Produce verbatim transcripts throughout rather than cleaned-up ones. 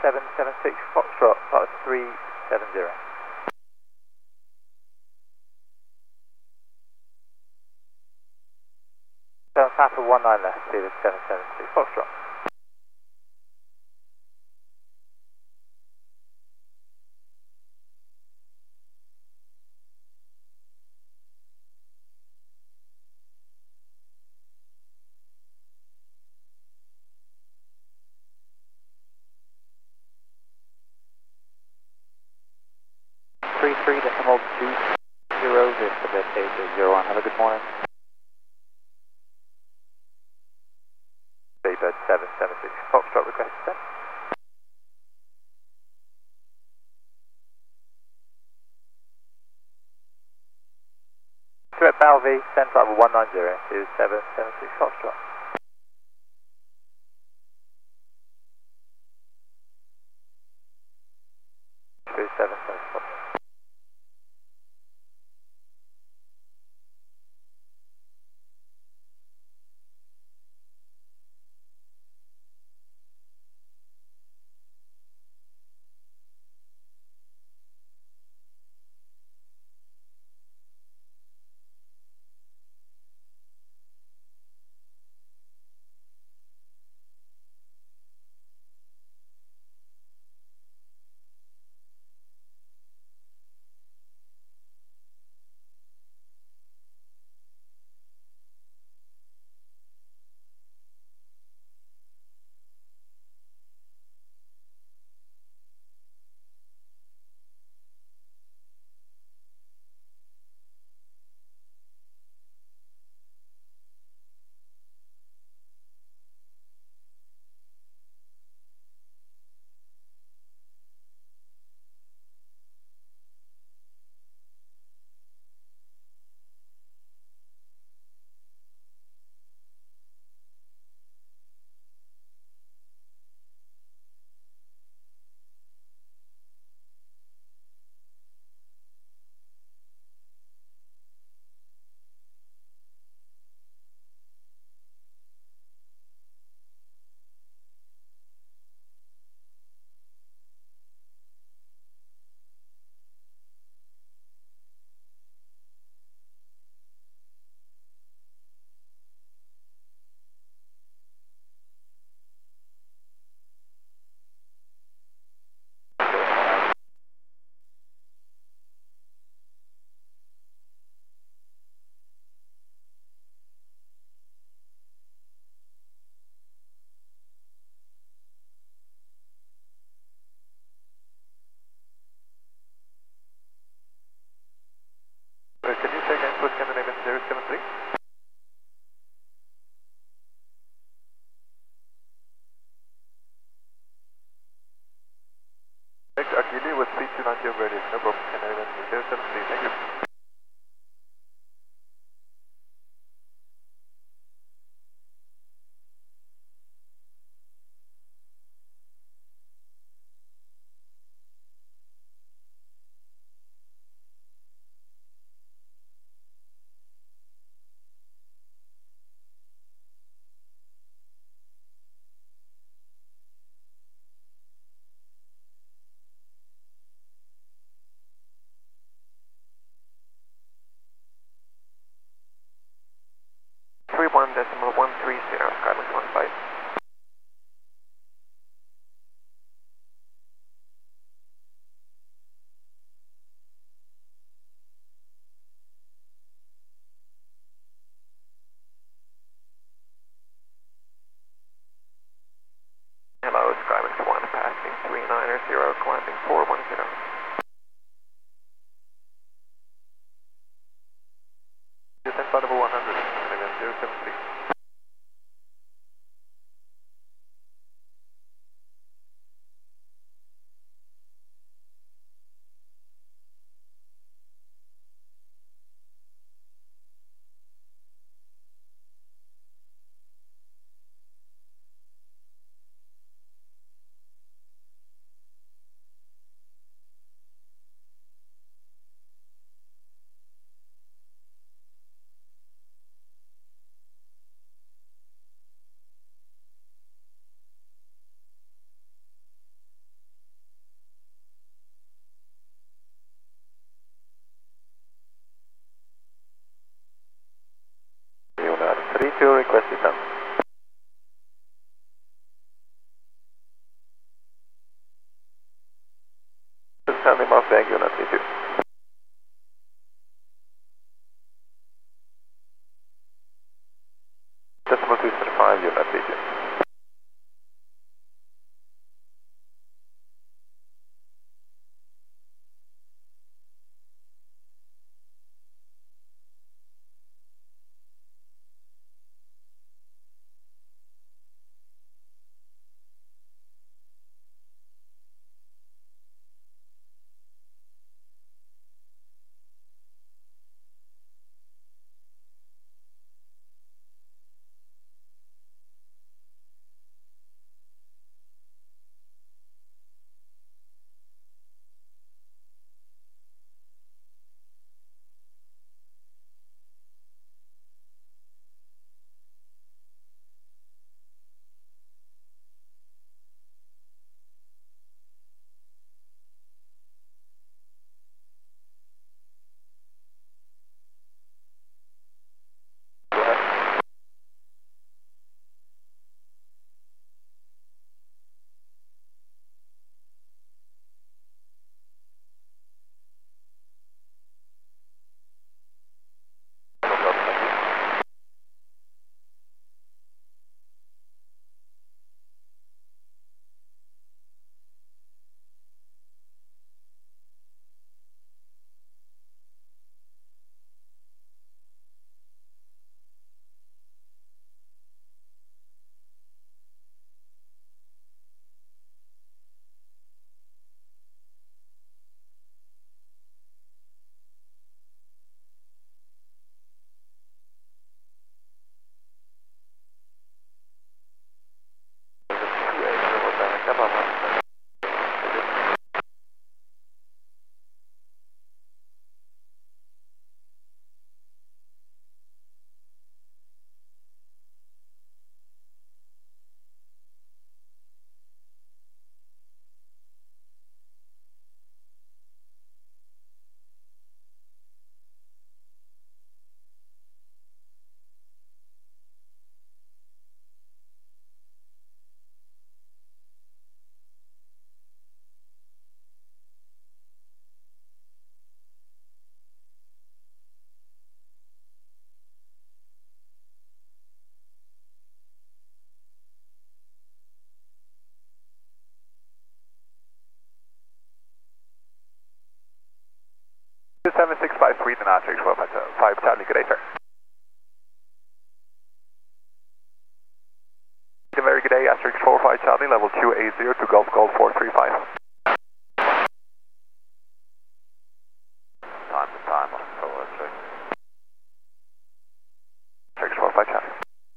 seven seven six Foxtrot, part three seven zero. seven Papa one nine left, David seven seven six Foxtrot. three three decimal two zero, this is the eight zero one, have a good morning. Daybird seven seven six Foxtrot, request to send. Threat Balvey, send flight one nine zero to seven seven six Foxtrot. To seven seven six Foxtrot. Can you say again, push Scandinavian zero seven three? Akili with three two ninety over radius, no problem, Scandinavian zero seven three, thank you. three one decimal one three zero, Skylink one five. Hello, Skylink one, passing three nine zero, climbing four one zero. Descent flight level one hundred, Scandinavian zero seven three. West descent. Descending Mount Bag, unit V two. Decimal two seventy-five, unit V two. two seven six five Sweden, Asterix four five five Charlie, good day, sir. A very good day, Asterix four five Charlie, level two eight zero to Golf Golf four three five. Time to time, forward, sir. Asterix four five Charlie.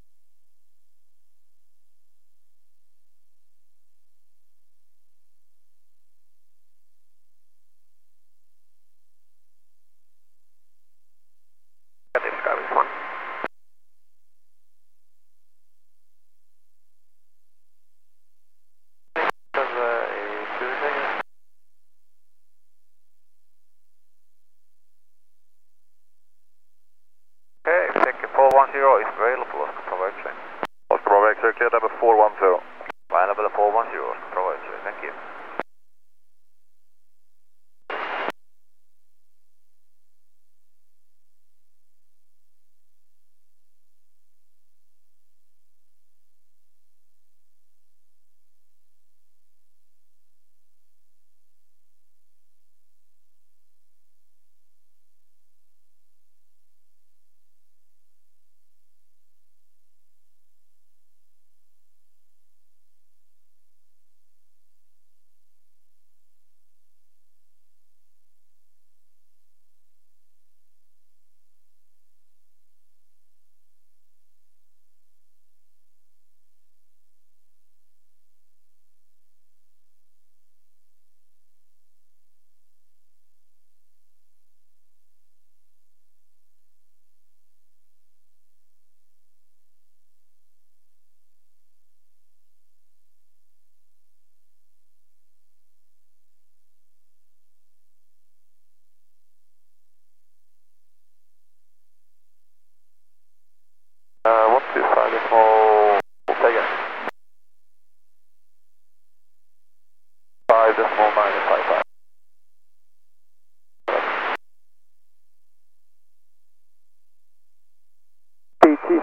Got this guy with one. four one zero is available, Oscar Bravo X-ray. Oscar Bravo X-ray, clear level four one zero. Line level four one zero, Oscar Bravo X-ray, thank you.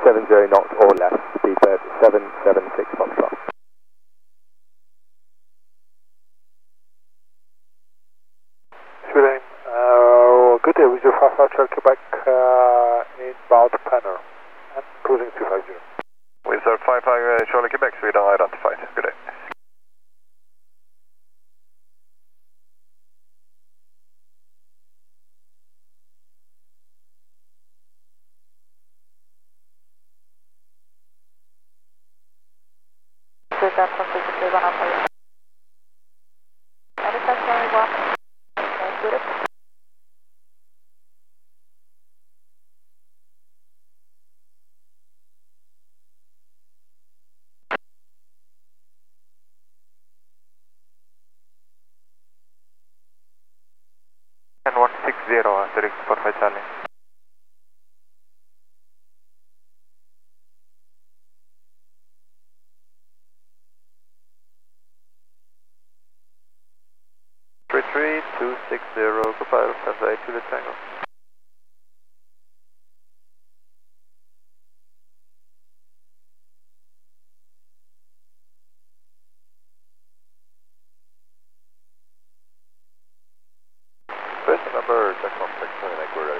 seven zero knots or less, speedbird seven seven six Foxtrot. Sweet uh, good day with your five five Charlie Quebec uh, inbound planner and cruising two five zero. With our five five uh, Charlie Quebec, Sweden identified. Good day. Good, that's one six three one up. And it's actually one. Good. And one six zero, Asterix for five Charlie. three three two six zero, goodbye, Alpha eight to the Tango. First number, check one six seven, we're ready.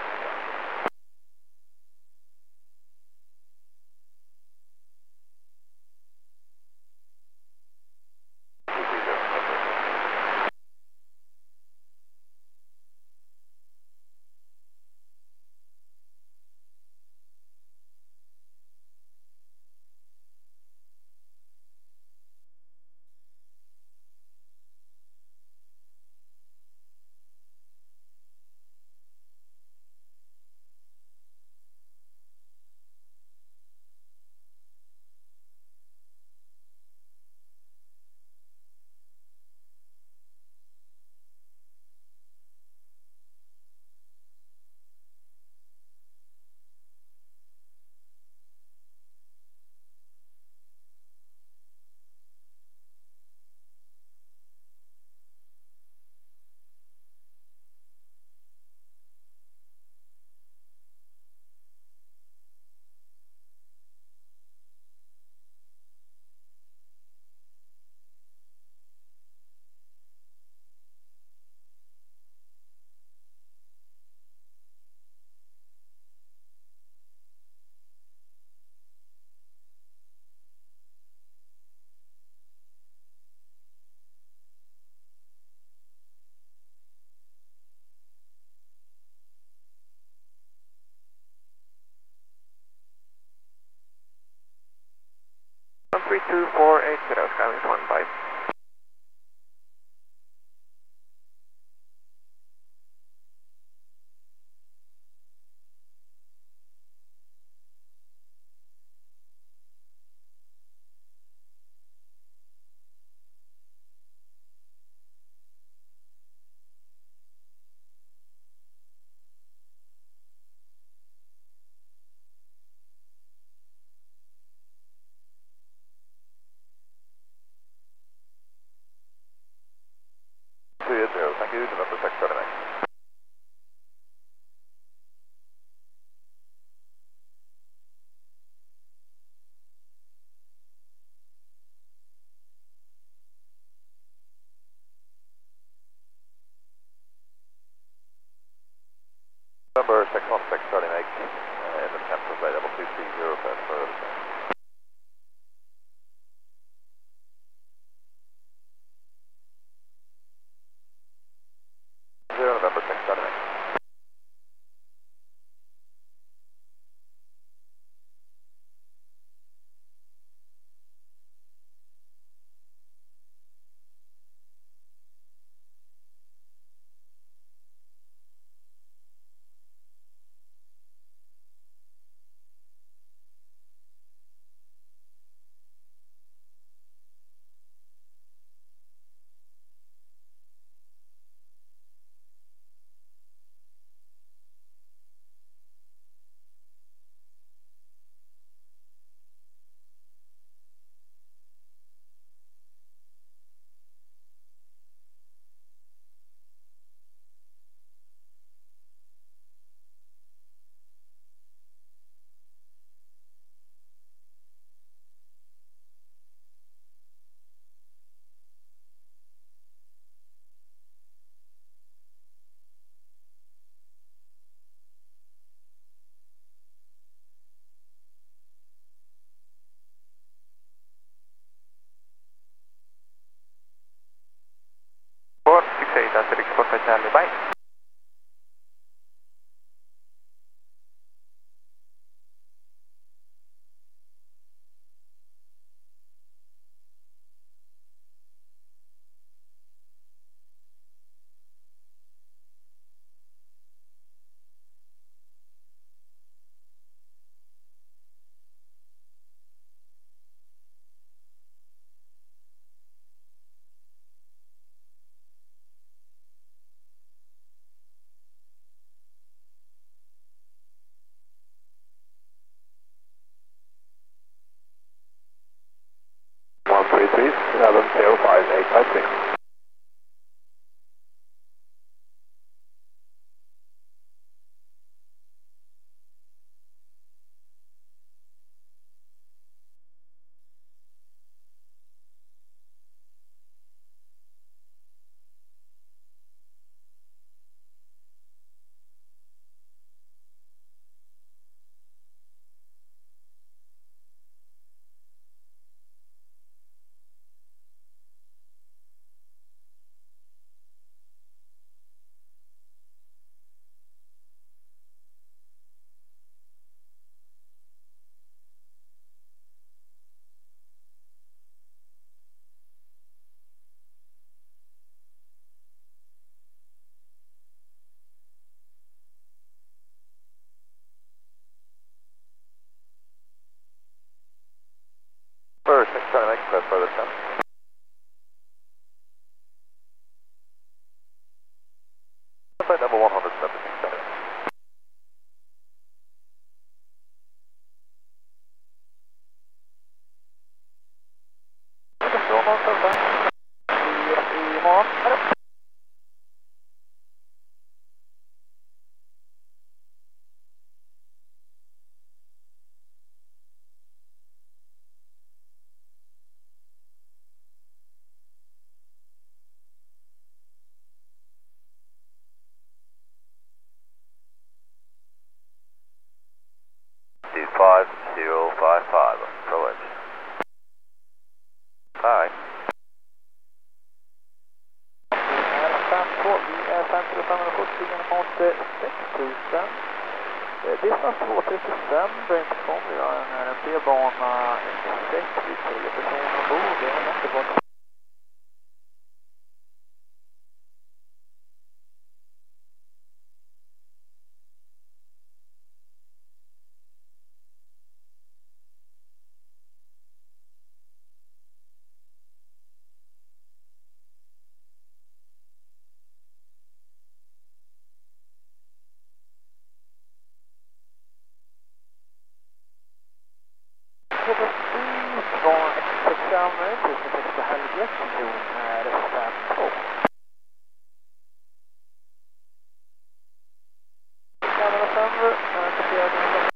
one three two four eight zero, Skywings one five. two zero, thank you, November six thirty-nine. November six one six thirty-nine, uh, in the temp of flight level two three zero, seven for the zero, November six thirty-nine. femhundrasjuttio mot sex tusen. Distans två trettiofem, Brainstorm, vi har en R M P-bana sex, vi tre personer ombord, det är en efterbana. Från sextiofem, tusen sex på Helge, zon är fem två. femhundrafem, passerade.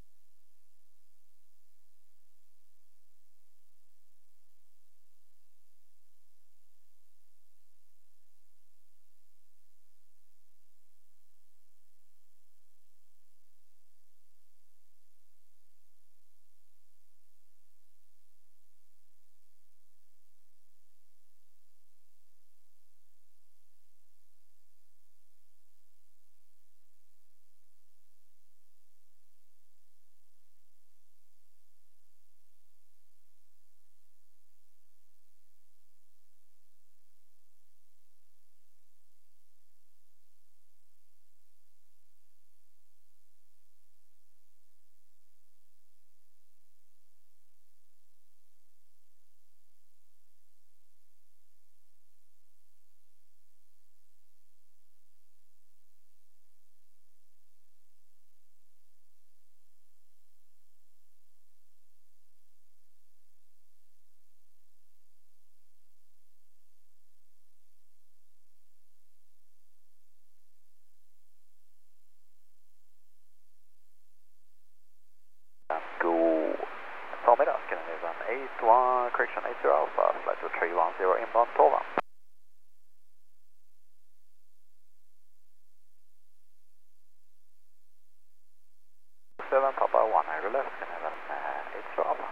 God förmiddag, ska ni vara åtta ett, correction åtta Alpha, flight to tre ett noll inbound tolv. seven Papa one, I left, ska ni vara åtta Alpha.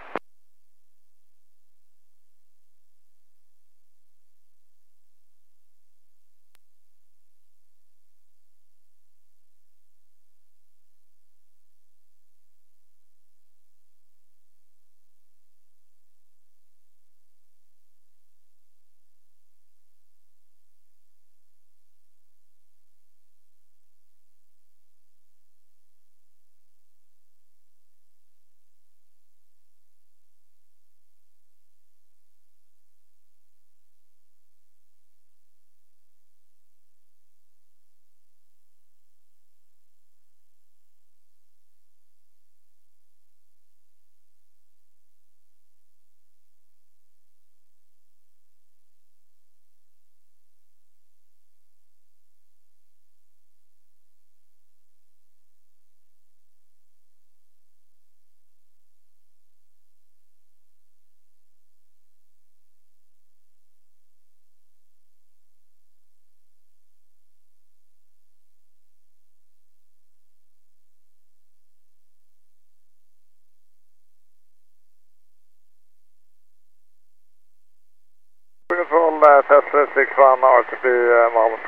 Control, uh, Tesla six one, R T P, uh, Malmö.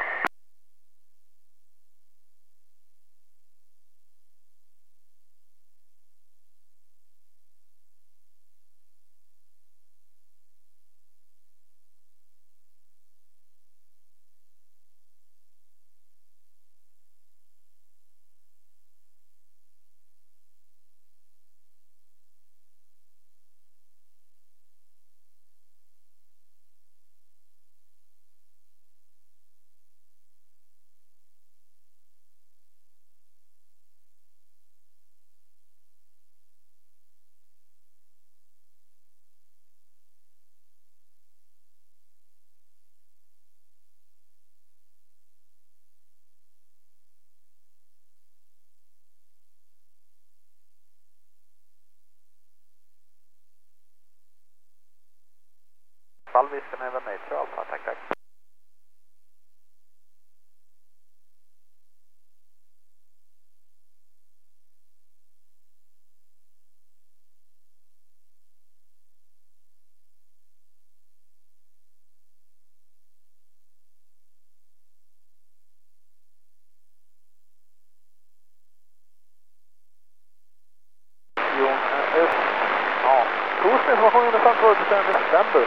information under Sunford bestämd december.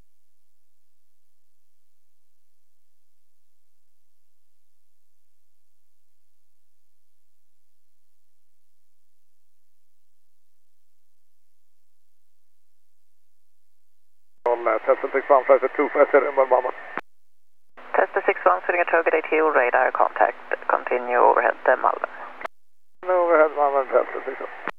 Tesla six one, flight two five zero, Mama. Tesla six one, sitting at target A T O, radar contact, continue overhead, Malmö. Overhead, Malmö, Tesla six one.